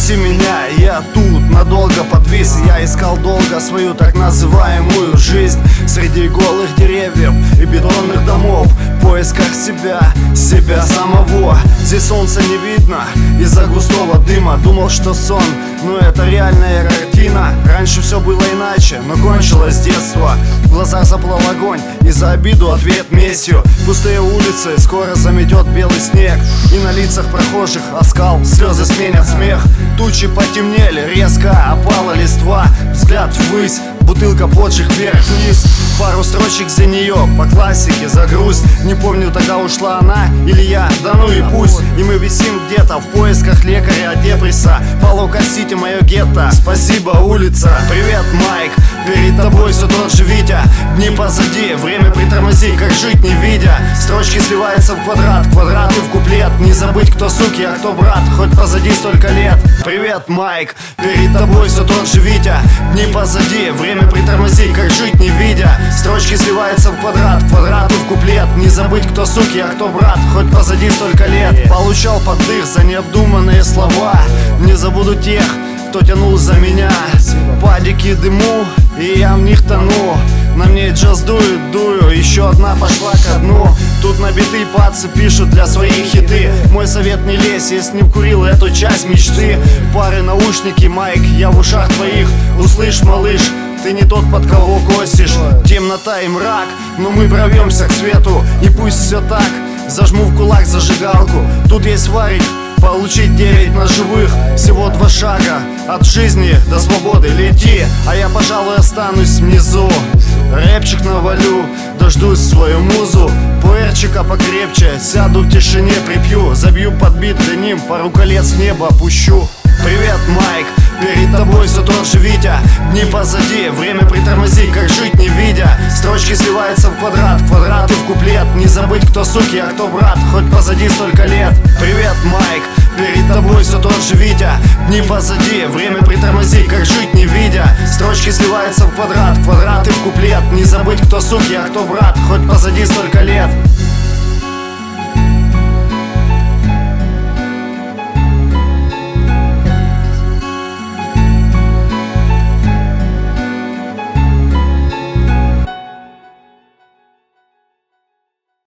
Прости меня, я тут надолго подвис. Я искал долго свою так называемую жизнь среди голых деревьев и бетонных домов, в поисках себя самого. Здесь солнца не видно из-за густого дыма. Думал, что сон, но это реальная картина. Раньше все было иначе, но кончилось детство. В глазах заплыл огонь, и за обиду ответ местью. Пустые улицы скоро заметет белый снег, и на лицах прохожих оскал, слезы сменят смех. Тучи потемнели, резко опала листва. Взгляд ввысь, бутылка поджиг вверх-вниз. Пару строчек за нее, по классике, за грусть. Не помню, тогда ушла она или я, да ну и пусть. И мы висим где-то в поисках лекаря депресса. Полукосите мое гетто, спасибо, улица. Привет, Майк, перед тобой все тот же Витя. Дни позади, время притормози, как жить не видя. Строчки сливаются в квадрат, квадраты в куплет. Не забыть, кто суки, а кто брат, хоть позади столько лет. Привет, Майк, перед тобой все тот же Витя. Дни позади, время притормози, как жить не видя. Строчки сливаются в квадрат, квадраты в куплет. Не забыть, кто суки, а кто брат, хоть позади столько лет. Получал под дых за необдуманные слова. Не забуду тех, кто тянул за меня. Падики дыму, и я в них тону. На мне джаз дует, дую, еще одна пошла ко дну. Тут набитые пацы пишут для своих хиты. Мой совет: не лезь, если не вкурил эту часть мечты. Пары наушники, Майк, я в ушах твоих. Услышь, малыш, ты не тот, под кого косишь. Темнота и мрак, но мы прорвемся к свету. И пусть все так, зажму в кулак зажигалку. Тут есть варик, получить 9 ножевых. Всего 2 шага от жизни до свободы. Лети, а я, пожалуй, останусь внизу. Рэпчик навалю, дождусь свою музу. Пуэрчика покрепче, сяду в тишине, припью. Забью под бит для ним, пару колец в небо опущу. Привет, Майк, перед тобой все тот же Витя. Дни позади, время притормози, как жить не видя. Строчки сливаются в квадрат, квадраты в куплет. Не забыть, кто суки, а кто брат, хоть позади столько лет. Привет, Майк, перед тобой все тот же Витя. Дни позади, время притормози, как жить не видя. Строчки сливаются в квадрат, квадраты в куплет. Не забыть, кто суки, а кто брат, хоть позади столько лет.